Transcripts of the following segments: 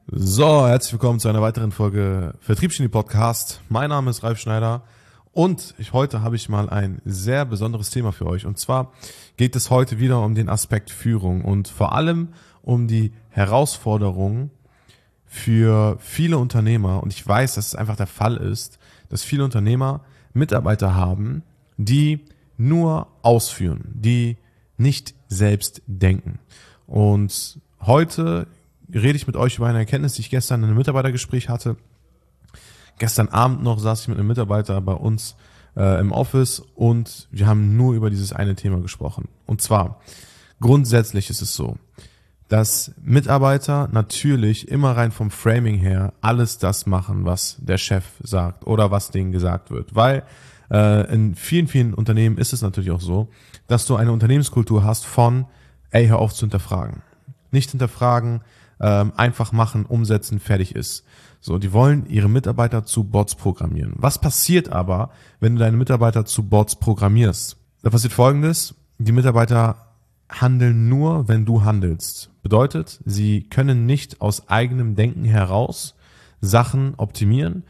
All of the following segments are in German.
So, herzlich willkommen zu einer weiteren Folge Vertriebsgenie Podcast. Mein Name ist Ralf Schneider und heute habe ich mal ein sehr besonderes Thema für euch. Und zwar geht es heute wieder um den Aspekt Führung und vor allem um die Herausforderungen für viele Unternehmer. Und ich weiß, dass es einfach der Fall ist, dass viele Unternehmer Mitarbeiter haben, die nur ausführen, die nicht selbst denken. Und heute rede ich mit euch über eine Erkenntnis, die ich gestern in einem Mitarbeitergespräch hatte. Gestern Abend noch saß ich mit einem Mitarbeiter bei uns im Office und wir haben nur über dieses eine Thema gesprochen. Und zwar, grundsätzlich ist es so, dass Mitarbeiter natürlich immer rein vom Framing her alles das machen, was der Chef sagt oder was denen gesagt wird. Weil in vielen Unternehmen ist es natürlich auch so, dass du eine Unternehmenskultur hast von, hör auf zu hinterfragen. Nicht hinterfragen, einfach machen, umsetzen, fertig ist. So, die wollen ihre Mitarbeiter zu Bots programmieren. Was passiert aber, wenn du deine Mitarbeiter zu Bots programmierst? Da passiert Folgendes: Die Mitarbeiter handeln nur, wenn du handelst. Bedeutet, sie können nicht aus eigenem Denken heraus Sachen optimieren,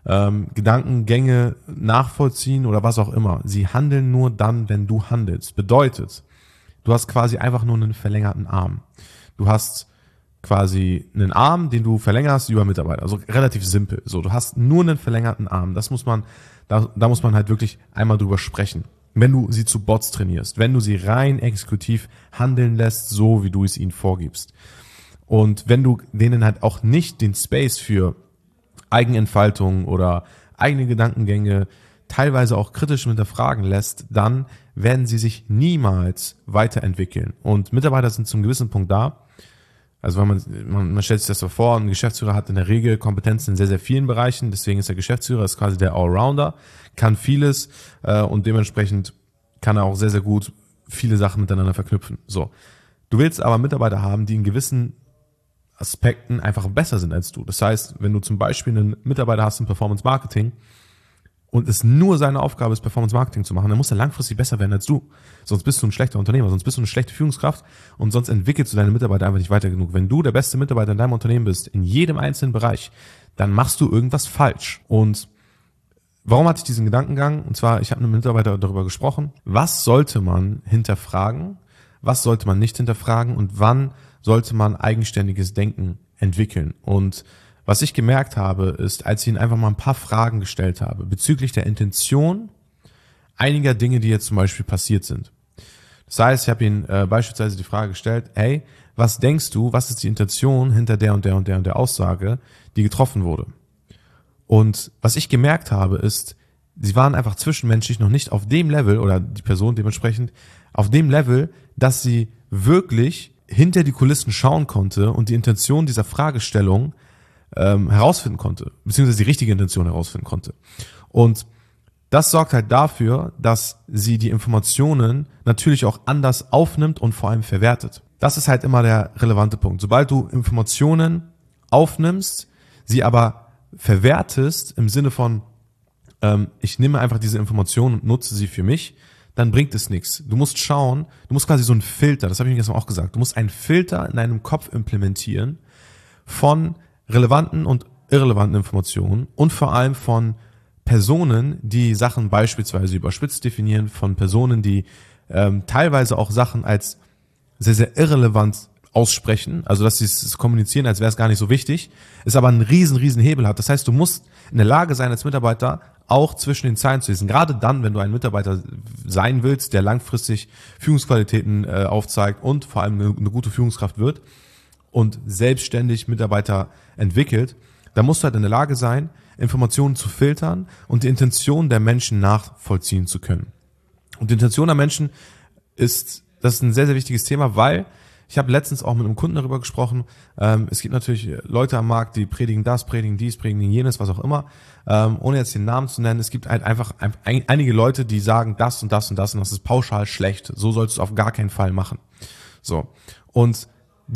Gedankengänge nachvollziehen oder was auch immer. Sie handeln nur dann, wenn du handelst. Bedeutet, du hast quasi einfach nur einen verlängerten Arm. Du hast quasi einen Arm, den du verlängerst über Mitarbeiter. Also relativ simpel. So, du hast nur einen verlängerten Arm. Das muss man, da muss man halt wirklich einmal drüber sprechen. Wenn du sie zu Bots trainierst, wenn du sie rein exekutiv handeln lässt, so wie du es ihnen vorgibst. Und wenn du denen halt auch nicht den Space für Eigenentfaltung oder eigene Gedankengänge, teilweise auch kritisch hinterfragen lässt, dann werden sie sich niemals weiterentwickeln. Und Mitarbeiter sind zum gewissen Punkt da. Also wenn man stellt sich das so vor, ein Geschäftsführer hat in der Regel Kompetenzen in sehr, sehr vielen Bereichen, deswegen ist der Geschäftsführer ist quasi der Allrounder, kann vieles und dementsprechend kann er auch sehr, sehr gut viele Sachen miteinander verknüpfen. So, du willst aber Mitarbeiter haben, die in gewissen Aspekten einfach besser sind als du. Das heißt, wenn du zum Beispiel einen Mitarbeiter hast im Performance Marketing und es nur seine Aufgabe ist, Performance Marketing zu machen, dann muss er langfristig besser werden als du. Sonst bist du ein schlechter Unternehmer, sonst bist du eine schlechte Führungskraft und sonst entwickelst du deine Mitarbeiter einfach nicht weiter genug. Wenn du der beste Mitarbeiter in deinem Unternehmen bist, in jedem einzelnen Bereich, dann machst du irgendwas falsch. Und warum hatte ich diesen Gedankengang? Und zwar, ich habe mit einem Mitarbeiter darüber gesprochen, was sollte man hinterfragen, was sollte man nicht hinterfragen und wann sollte man eigenständiges Denken entwickeln. Und was ich gemerkt habe, ist, als ich ihn einfach mal ein paar Fragen gestellt habe, bezüglich der Intention einiger Dinge, die jetzt zum Beispiel passiert sind. Das heißt, ich habe ihn beispielsweise die Frage gestellt, hey, was denkst du, was ist die Intention hinter der und der Aussage, die getroffen wurde? Und was ich gemerkt habe, ist, sie waren einfach zwischenmenschlich noch nicht auf dem Level, oder die Person dementsprechend, auf dem Level, dass sie wirklich hinter die Kulissen schauen konnte und die Intention dieser Fragestellung herausfinden konnte, beziehungsweise die richtige Intention herausfinden konnte. Und das sorgt halt dafür, dass sie die Informationen natürlich auch anders aufnimmt und vor allem verwertet. Das ist halt immer der relevante Punkt. Sobald du Informationen aufnimmst, sie aber verwertest im Sinne von, ich nehme einfach diese Informationen und nutze sie für mich, dann bringt es nichts. Du musst schauen, du musst quasi so einen Filter, das habe ich mir gestern auch gesagt, du musst einen Filter in deinem Kopf implementieren von relevanten und irrelevanten Informationen und vor allem von Personen, die Sachen beispielsweise überspitzt definieren, von Personen, die teilweise auch Sachen als sehr, sehr irrelevant aussprechen, also dass sie es kommunizieren, als wäre es gar nicht so wichtig, es aber einen riesen Hebel hat. Das heißt, du musst in der Lage sein, als Mitarbeiter auch zwischen den Zeilen zu lesen. Gerade dann, wenn du ein Mitarbeiter sein willst, der langfristig Führungsqualitäten aufzeigt und vor allem eine gute Führungskraft wird und selbstständig Mitarbeiter entwickelt, dann musst du halt in der Lage sein, Informationen zu filtern und die Intention der Menschen nachvollziehen zu können. Und die Intention der Menschen das ist ein sehr, sehr wichtiges Thema, weil ich habe letztens auch mit einem Kunden darüber gesprochen. Es gibt natürlich Leute am Markt, die predigen das, predigen dies, predigen jenes, was auch immer. Ohne jetzt den Namen zu nennen, es gibt halt einfach einige Leute, die sagen das und das und das und das ist pauschal schlecht. So sollst du es auf gar keinen Fall machen. So. Und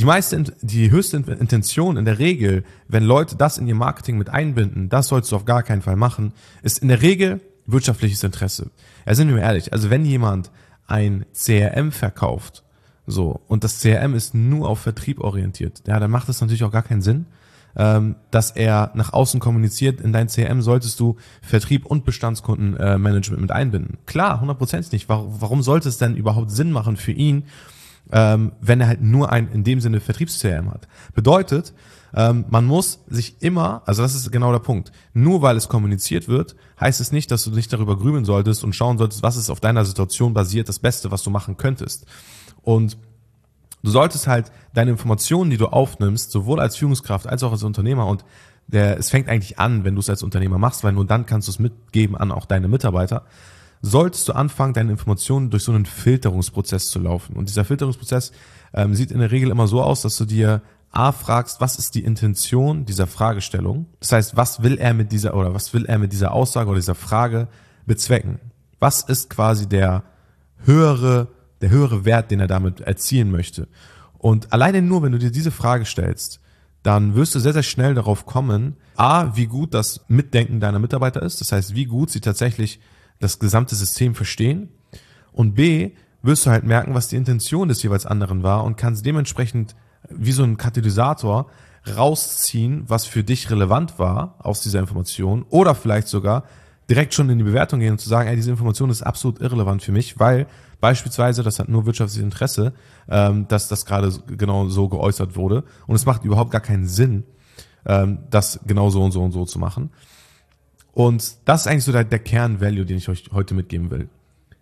die höchste Intention in der Regel, wenn Leute das in ihr Marketing mit einbinden, das sollst du auf gar keinen Fall machen, ist in der Regel wirtschaftliches Interesse. Ja, sind wir mal ehrlich, also wenn jemand ein CRM verkauft, so, und das CRM ist nur auf Vertrieb orientiert, ja, dann macht es natürlich auch gar keinen Sinn, dass er nach außen kommuniziert. In dein CRM solltest du Vertrieb und Bestandskundenmanagement mit einbinden. Klar, 100% nicht. Warum sollte es denn überhaupt Sinn machen für ihn, wenn er halt nur ein in dem Sinne Vertriebs-CRM hat? Bedeutet, man muss sich immer, also das ist genau der Punkt, nur weil es kommuniziert wird, heißt es nicht, dass du nicht darüber grübeln solltest und schauen solltest, was ist auf deiner Situation basiert, das Beste, was du machen könntest. Und du solltest halt deine Informationen, die du aufnimmst, sowohl als Führungskraft als auch als Unternehmer, und es fängt eigentlich an, wenn du es als Unternehmer machst, weil nur dann kannst du es mitgeben an auch deine Mitarbeiter, solltest du anfangen, deine Informationen durch so einen Filterungsprozess zu laufen. Und dieser Filterungsprozess sieht in der Regel immer so aus, dass du dir fragst, was ist die Intention dieser Fragestellung? Das heißt, was will er mit dieser Aussage oder dieser Frage bezwecken? Was ist quasi der höhere Wert, den er damit erzielen möchte? Und alleine nur, wenn du dir diese Frage stellst, dann wirst du sehr, sehr schnell darauf kommen, wie gut das Mitdenken deiner Mitarbeiter ist. Das heißt, wie gut sie tatsächlich das gesamte System verstehen. Und B, wirst du halt merken, was die Intention des jeweils anderen war und kannst dementsprechend wie so ein Katalysator rausziehen, was für dich relevant war aus dieser Information, oder vielleicht sogar direkt schon in die Bewertung gehen und zu sagen, diese Information ist absolut irrelevant für mich, weil beispielsweise, das hat nur wirtschaftliches Interesse, dass das gerade genau so geäußert wurde und es macht überhaupt gar keinen Sinn, das genau so und so und so zu machen. Und das ist eigentlich so der Kern-Value, den ich euch heute mitgeben will.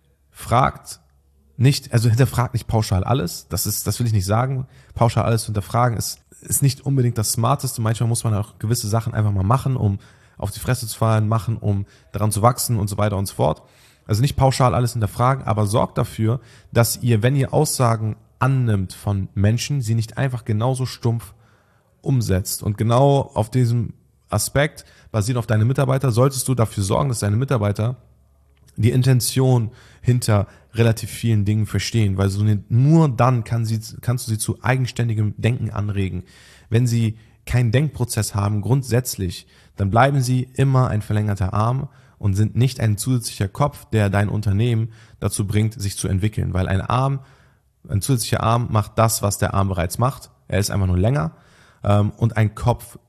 Hinterfragt nicht pauschal alles. Das will ich nicht sagen. Pauschal alles hinterfragen ist nicht unbedingt das Smarteste. Manchmal muss man auch gewisse Sachen einfach mal machen, um auf die Fresse zu fallen, um daran zu wachsen und so weiter und so fort. Also nicht pauschal alles hinterfragen, aber sorgt dafür, dass ihr, wenn ihr Aussagen annimmt von Menschen, sie nicht einfach genauso stumpf umsetzt. Und genau auf diesem Aspekt, basiert auf deine Mitarbeiter, solltest du dafür sorgen, dass deine Mitarbeiter die Intention hinter relativ vielen Dingen verstehen, weil nur dann kannst du sie zu eigenständigem Denken anregen. Wenn sie keinen Denkprozess haben, grundsätzlich, dann bleiben sie immer ein verlängerter Arm und sind nicht ein zusätzlicher Kopf, der dein Unternehmen dazu bringt, sich zu entwickeln, weil ein zusätzlicher Arm macht das, was der Arm bereits macht. Er ist einfach nur länger, und ein Kopf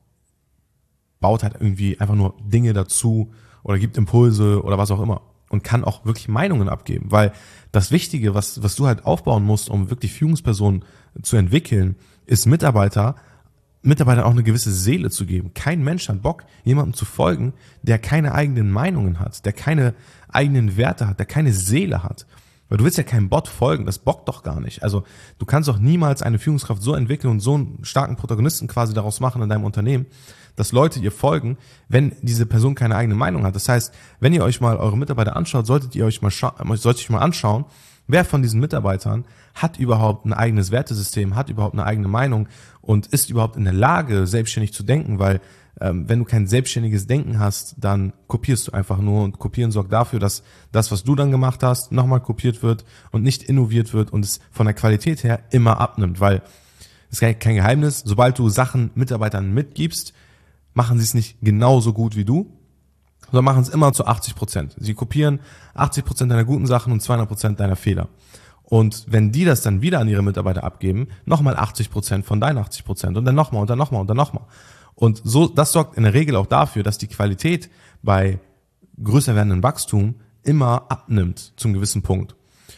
baut halt irgendwie einfach nur Dinge dazu oder gibt Impulse oder was auch immer und kann auch wirklich Meinungen abgeben, weil das Wichtige, was du halt aufbauen musst, um wirklich Führungspersonen zu entwickeln, ist Mitarbeitern auch eine gewisse Seele zu geben. Kein Mensch hat Bock, jemandem zu folgen, der keine eigenen Meinungen hat, der keine eigenen Werte hat, der keine Seele hat. Weil du willst ja keinem Bot folgen, das bockt doch gar nicht. Also du kannst doch niemals eine Führungskraft so entwickeln und so einen starken Protagonisten quasi daraus machen in deinem Unternehmen, dass Leute ihr folgen, wenn diese Person keine eigene Meinung hat. Das heißt, wenn ihr euch mal eure Mitarbeiter anschaut, solltet ihr euch mal anschauen, wer von diesen Mitarbeitern hat überhaupt ein eigenes Wertesystem, hat überhaupt eine eigene Meinung und ist überhaupt in der Lage, selbstständig zu denken, weil wenn du kein selbstständiges Denken hast, dann kopierst du einfach nur, und kopieren sorgt dafür, dass das, was du dann gemacht hast, nochmal kopiert wird und nicht innoviert wird und es von der Qualität her immer abnimmt, weil es ist kein Geheimnis, sobald du Sachen Mitarbeitern mitgibst, machen sie es nicht genauso gut wie du, sondern machen es immer zu 80%. Sie kopieren 80% deiner guten Sachen und 200% deiner Fehler. Und wenn die das dann wieder an ihre Mitarbeiter abgeben, nochmal 80% von deinen 80% und dann nochmal und dann nochmal und dann nochmal. Und so, das sorgt in der Regel auch dafür, dass die Qualität bei größer werdendem Wachstum immer abnimmt zum gewissen Punkt.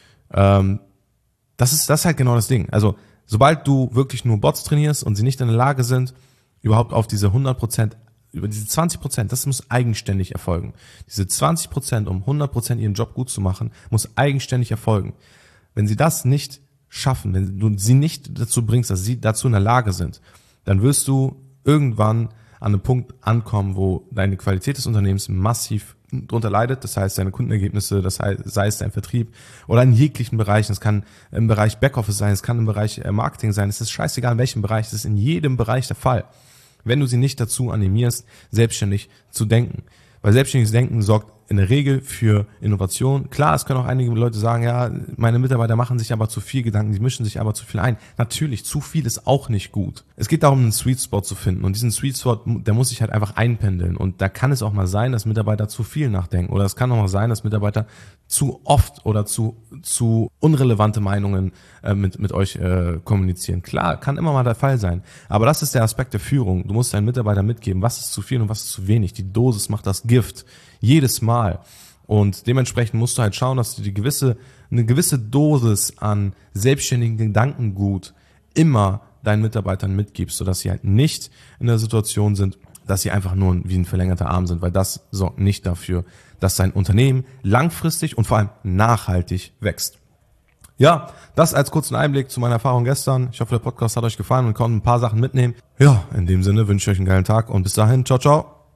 Das ist halt genau das Ding. Also sobald du wirklich nur Bots trainierst und sie nicht in der Lage sind, überhaupt auf diese 100%, über diese 20%, das muss eigenständig erfolgen. Diese 20%, um 100% ihren Job gut zu machen, muss eigenständig erfolgen. Wenn sie das nicht schaffen, wenn du sie nicht dazu bringst, dass sie dazu in der Lage sind, dann wirst du irgendwann an einem Punkt ankommen, wo deine Qualität des Unternehmens massiv drunter leidet. Das heißt, deine Kundenergebnisse, das heißt, sei es dein Vertrieb oder in jeglichen Bereichen. Es kann im Bereich Backoffice sein, es kann im Bereich Marketing sein. Es ist scheißegal, in welchem Bereich. Es ist in jedem Bereich der Fall. Wenn du sie nicht dazu animierst, selbstständig zu denken. Weil selbstständiges Denken sorgt in der Regel für Innovation. Klar, es können auch einige Leute sagen, ja, meine Mitarbeiter machen sich aber zu viel Gedanken, die mischen sich aber zu viel ein. Natürlich, zu viel ist auch nicht gut. Es geht darum, einen Sweet Spot zu finden und diesen Sweet Spot, der muss sich halt einfach einpendeln und da kann es auch mal sein, dass Mitarbeiter zu viel nachdenken oder es kann auch mal sein, dass Mitarbeiter zu oft oder zu unrelevante Meinungen mit euch kommunizieren. Klar, kann immer mal der Fall sein, aber das ist der Aspekt der Führung. Du musst deinen Mitarbeitern mitgeben, was ist zu viel und was ist zu wenig. Die Dosis macht das Gift. Jedes Mal. Und dementsprechend musst du halt schauen, dass du eine gewisse Dosis an selbstständigen Gedankengut immer deinen Mitarbeitern mitgibst, sodass sie halt nicht in der Situation sind, dass sie einfach nur wie ein verlängerter Arm sind, weil das sorgt nicht dafür, dass dein Unternehmen langfristig und vor allem nachhaltig wächst. Ja, das als kurzen Einblick zu meiner Erfahrung gestern. Ich hoffe, der Podcast hat euch gefallen und konnte ein paar Sachen mitnehmen. Ja, in dem Sinne wünsche ich euch einen geilen Tag und bis dahin, ciao, ciao.